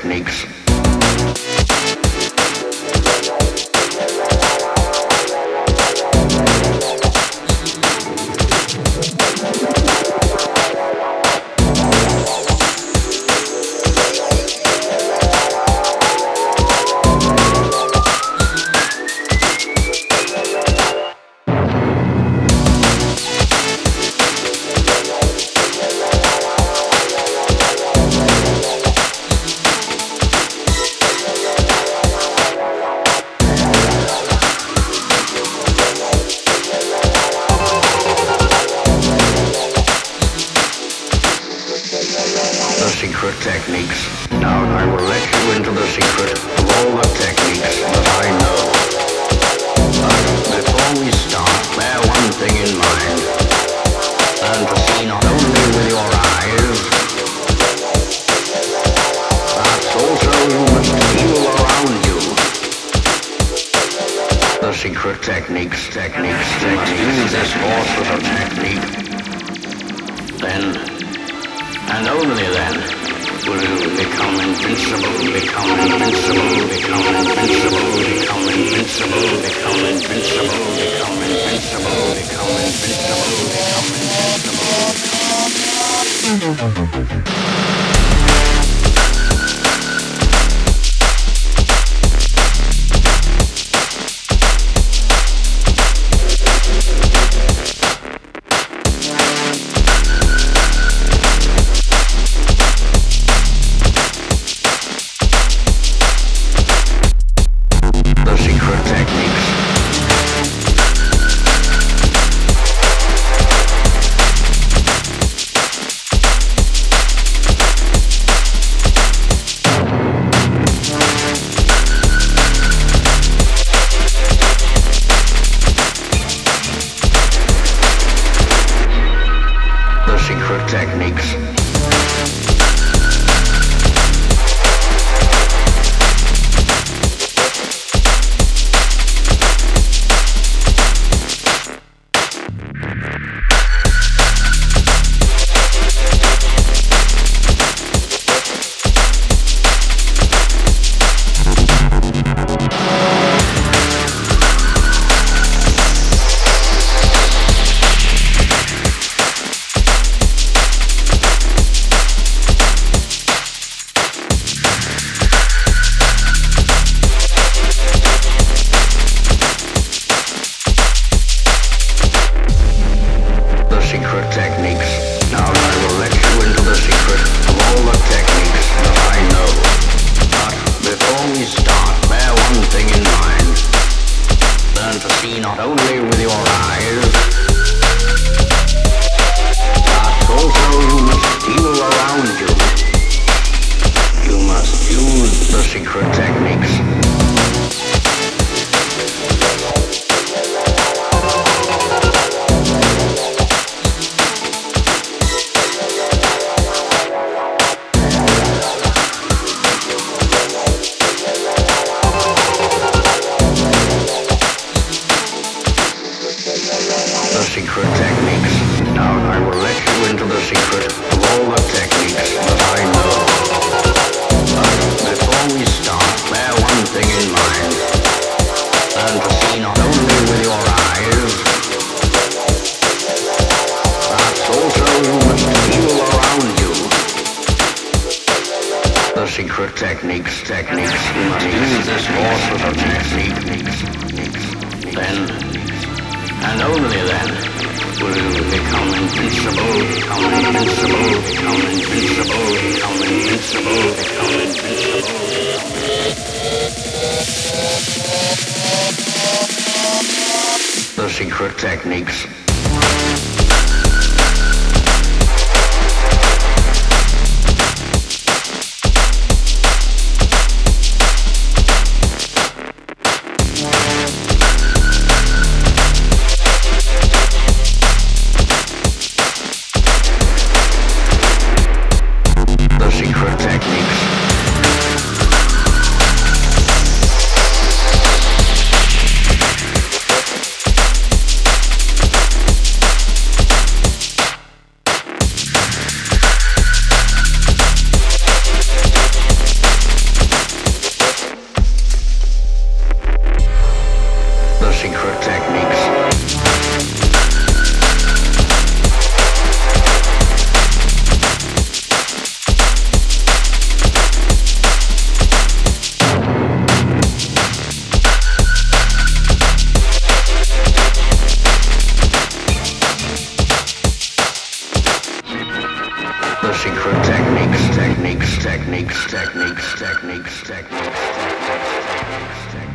techniques. Secret techniques. Now I will let you into the secret of all the techniques that I know. But before we start, bear one thing in mind. Learn to see not only with your eyes, but also you must feel around you. The secret techniques. You must use this force of a technique. Then, and only then, will you become invincible, become invincible, become invincible, become invincible, become invincible, become invincible, become invincible, become invincible. Techniques. Now I will let you into the secret of all the techniques that I know. But before we start, bear one thing in mind. Learn to see not only with your eyes, but also you must feel around you. You must use the secret techniques. Secret techniques. Now I will let you into the secret of all the techniques that I know. But before we start, bear one thing in mind. Learn to see not only with your eyes, but also you must feel around you. The secret techniques. You must use this force of the techniques. Then, and only then, will you become invincible, become invincible, become invincible, become invincible, become invincible. The secret techniques. techniques.